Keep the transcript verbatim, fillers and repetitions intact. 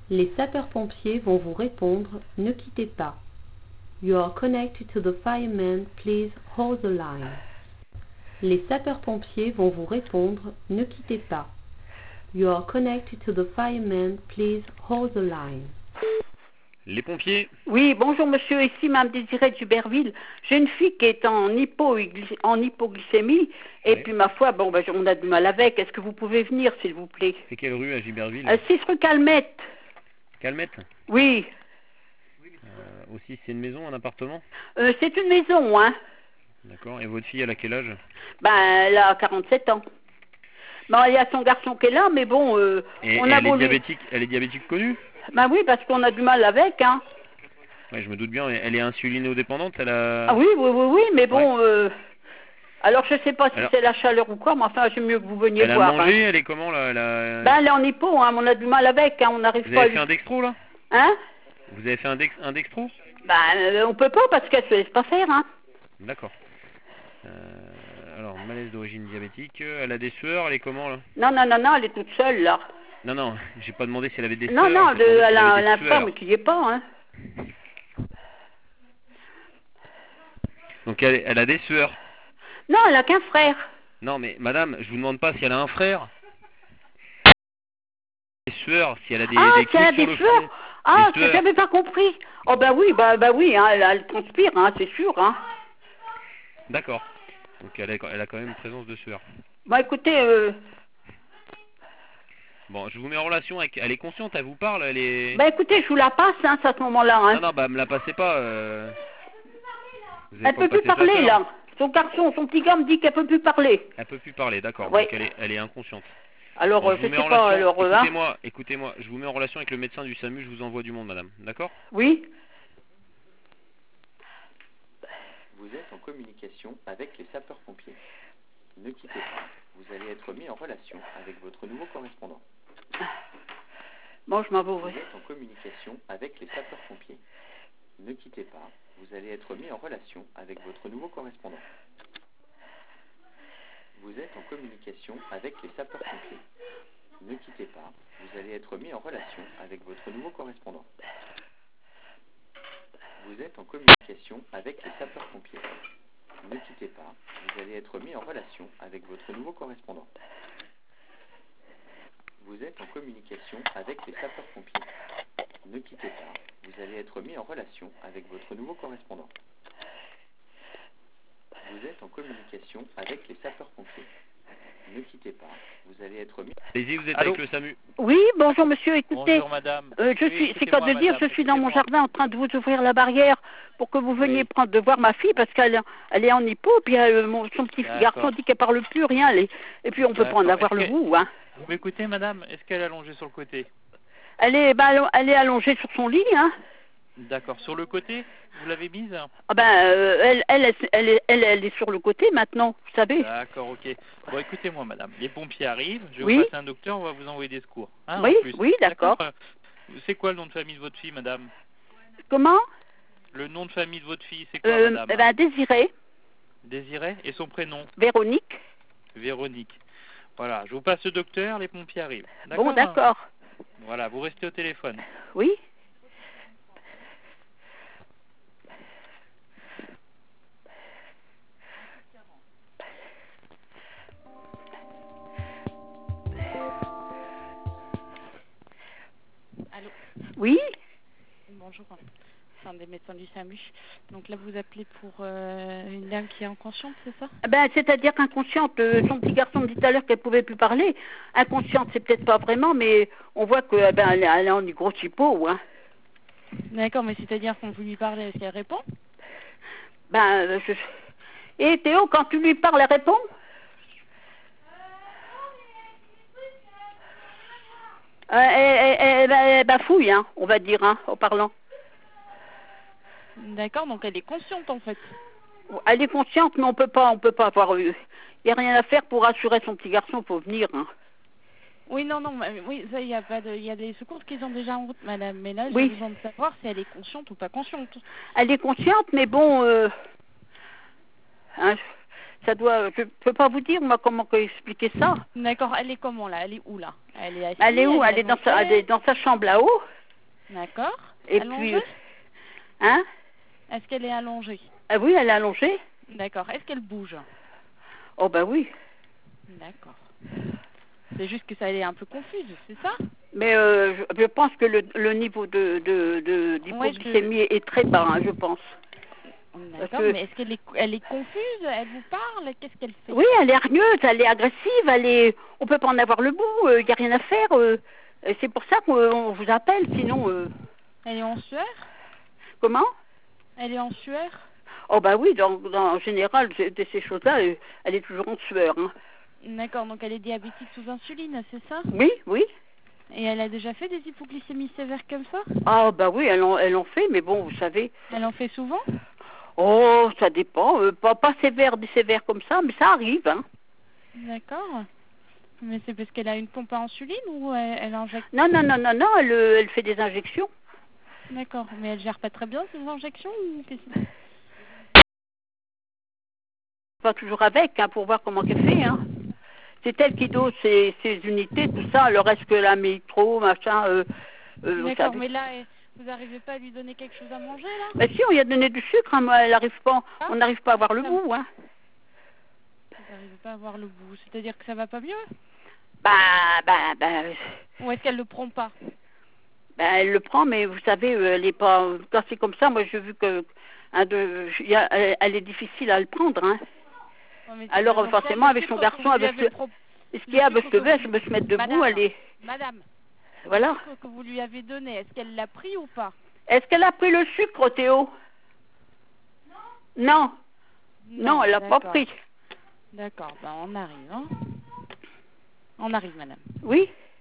Les sapeurs-pompiers vont vous répondre, ne quittez pas. You are connected to the firemen, please hold the line. Les sapeurs-pompiers vont vous répondre, ne quittez pas. You are connected to the firemen, please hold the line. Les pompiers. Oui, bonjour monsieur, ici Mme Désirée de Juberville. J'ai une fille qui est en, hypo, en hypoglycémie et Oui. puis ma foi, bon, ben, on a du mal avec. Est-ce que vous pouvez venir s'il vous plaît? C'est quelle rue à Giberville? euh, six rue Calmette. Calmette. Oui. Euh, aussi, c'est une maison, un appartement? euh, C'est une maison, hein. D'accord. Et votre fille, elle a quel âge? Ben, elle a quarante-sept ans. Bon, il y a son garçon qui est là, mais bon, euh, et, on et a elle beau est lui... diabétique, elle est diabétique connue? Ben oui, parce qu'on a du mal avec, hein. Ouais, je me doute bien. Elle est insulinodépendante, elle a... Ah oui, oui, oui, oui, mais bon... Ouais. Euh... Alors, je sais pas si Alors, c'est la chaleur ou quoi, mais enfin, j'aime mieux que vous veniez elle a voir. mangé, Hein. elle est comment là elle a... Ben, elle est en hypo, hein, mais on a du mal avec, hein, on n'arrive Vous pas à avez lui... fait un dextro là? Hein? Vous avez fait un, dex... un dextro? Ben, euh, on peut pas parce qu'elle se laisse pas faire, hein. D'accord. Euh, alors, malaise d'origine diabétique, elle a des sueurs, elle est comment là? Non, non, non, non, elle est toute seule, là. Non, non, j'ai pas demandé si elle avait des Non, sueurs. non, j'ai de, demandé si elle elle a avait des un sueurs. femme qui y est pas, hein. Donc elle, elle a des sueurs. Non, elle a qu'un frère. Non, mais madame, je vous demande pas si elle a un frère. Des sueurs, si elle a des, Ah, des si elle a coups sur des le sueurs. front. Ah, Des que sueurs. j'avais pas compris. Oh, bah oui, bah, bah oui, hein, elle, elle transpire, hein, c'est sûr, hein. D'accord. Donc elle a, elle a quand même une présence de sueur. Bon, écoutez, euh... Bon, je vous mets en relation avec... Elle est consciente, elle vous parle, elle est... Bah écoutez, je vous la passe, hein, à ce moment-là, hein. Non, non, bah me la passez pas. Euh... Vous avez Elle pas peut plus passé sa parler, sœur? là. Son garçon, son petit gars me dit qu'elle peut plus parler. Elle peut plus parler, d'accord. Oui. Donc elle est, elle est inconsciente. Alors, Bon, euh, je je vous mets sais en pas, relation. alors, euh, hein. Écoutez-moi, écoutez-moi. Je vous mets en relation avec le médecin du SAMU. Je vous envoie du monde, madame. D'accord? Oui. Vous êtes en communication avec les sapeurs-pompiers. Ne quittez pas. Vous allez être mis en relation avec votre nouveau correspondant. Bon, je m'en vais Vous ouvrir. êtes en communication avec les sapeurs-pompiers. Ne quittez pas. Vous allez être mis en relation avec votre nouveau correspondant. Vous êtes en communication avec les sapeurs-pompiers. Ne quittez pas. Vous allez être mis en relation avec votre nouveau correspondant. Vous êtes en communication avec les sapeurs-pompiers. Ne quittez pas. Vous allez être mis en relation avec votre nouveau correspondant. Vous êtes en communication avec les sapeurs-pompiers. Ne quittez pas. Vous allez être mis en relation avec votre nouveau correspondant. Vous êtes en communication avec les sapeurs-pompiers. Ne quittez pas. Vous allez être mis... Allez-y, vous êtes Allô? avec le SAMU. Oui, bonjour monsieur, écoutez. Bonjour madame. Euh, je Oui, suis, c'est écoutez-moi, quoi de dire, madame, je suis dans mon écoutez-moi. jardin en train de vous ouvrir la barrière pour que vous veniez Oui. prendre de voir ma fille parce qu'elle elle est en hypo, puis euh, mon, son petit D'accord. garçon dit qu'elle parle plus rien, elle est- et puis on peut pas en D'accord. avoir Est-ce le que- goût, hein. Vous m'écoutez madame? Est-ce qu'elle est allongée sur le côté? Elle est, bah, allon- elle est allongée sur son lit, hein. D'accord. Sur le côté, vous l'avez mise? Ah ben, euh, elle, elle, elle, elle, est- elle, elle est sur le côté maintenant, vous savez. D'accord, ok. Bon, écoutez-moi madame, les pompiers arrivent, je vais Oui. vous passer un docteur, on va vous envoyer des secours. Hein, Oui, en plus. oui, d'accord. Euh, C'est quoi le nom de famille de votre fille madame? Comment? Le nom de famille de votre fille, c'est quoi Euh, madame? eh ben, Désirée, Désirée et son prénom? Véronique. Véronique. Voilà, je vous passe le docteur, les pompiers arrivent. Bon, d'accord. Voilà, vous restez au téléphone. Oui. Allô? Oui. Bonjour. Enfin, des médecins du SAMU. Donc là, vous appelez pour euh, une dame qui est inconsciente, c'est ça? Eh ben, c'est-à-dire inconsciente. Euh, son petit garçon me dit tout à l'heure qu'elle pouvait plus parler. Inconsciente, c'est peut-être pas vraiment, mais on voit que, eh ben, elle, est- elle est en grosse hypo, hein. D'accord, mais c'est-à-dire qu'on vous lui parle, est-ce qu'elle répond? Ben, euh, je... Et Théo, quand tu lui parles, elle répond? Euh, elle, elle, elle, elle bafouille, hein, on va dire, hein, en parlant. D'accord, donc elle est consciente en fait. Elle est consciente, mais on peut pas, on peut pas avoir... Il n'y a rien à faire pour assurer son petit garçon, faut venir, hein. Oui, non, non, mais- oui, ça, il y a pas de, il y a des secours qui sont déjà en route, madame. Mais là, j'ai Oui. besoin de savoir si elle est consciente ou pas consciente. Elle est consciente, mais bon... Euh... Hein, Ça doit, je peux pas vous dire, moi, comment expliquer ça. D'accord, elle est comment là? Elle est où là? Elle est assise, Elle est où? Elle est dans sa, allongée? elle est dans sa chambre là-haut. D'accord. Et Allongée? puis, hein? Est-ce qu'elle est allongée? Ah oui, elle est allongée. D'accord. Est-ce qu'elle bouge? Oh ben oui. D'accord. C'est juste que ça elle est un peu confuse, c'est ça? Mais euh, je, je pense que le, le niveau de, de, de, d'hypoglycémie Ouais, est très bas, hein, je pense. D'accord, que- mais est-ce qu'elle est, elle est confuse? Elle vous parle? Qu'est-ce qu'elle fait? Oui, elle est hargneuse, elle est agressive, elle est... on peut pas en avoir le bout, il n'y a rien à faire. euh, et c'est pour ça qu'on vous appelle, sinon... euh, Elle est en sueur? Comment? Elle est en sueur? Oh bah oui, dans, dans, en général, de de ces choses-là, euh, elle est toujours en sueur. Hein. D'accord, donc elle est diabétique sous insuline, c'est ça? Oui, oui. Et elle a déjà fait des hypoglycémies sévères comme ça? Ah bah oui, elle en, elle en fait, mais bon, vous savez... Elle en fait souvent? Oh, ça dépend, euh, pas, pas sévère, des sévères comme ça, mais ça arrive, hein. D'accord. Mais c'est parce qu'elle a une pompe à insuline ou elle, elle injecte? Non, non, non, non, non, elle, euh, elle fait des injections. D'accord, mais elle gère pas très bien ces injections ou qu'est-ce que- Pas toujours avec, hein, pour voir comment qu'elle fait, hein. C'est elle qui dose ses, ses unités, tout ça, le reste que la métro, machin, euh, euh, vous D'accord, savez. mais là, eh, vous n'arrivez pas à lui donner quelque chose à manger là? Mais si, on lui a donné du sucre, hein, mais elle arrive pas, Ah, on n'arrive pas à avoir le ça- bout, hein. Vous n'arrivez pas à voir le bout, c'est-à-dire que ça va pas mieux? Bah, bah, bah, Ou est-ce qu'elle le prend pas? bah, elle le prend, mais vous savez, euh, elle est pas, quand c'est comme ça, moi j'ai vu que, hein, de, il y a- elle, elle est difficile à le prendre, hein. Ouais, mais Alors, donc, forcément, le avec son sucre que garçon, vous lui avec avez le- pro- Et ce qu'il y a, le avec sucre le que verre, vous- je me se mettre debout, Madame, elle est, Madame, voilà. le sucre que vous lui avez donné, est-ce qu'elle l'a pris ou pas? Est-ce qu'elle a pris le sucre, Théo? Non. Non, elle l'a pas d'accord. pris. D'accord, ben on arrive, hein. On arrive, madame. Oui?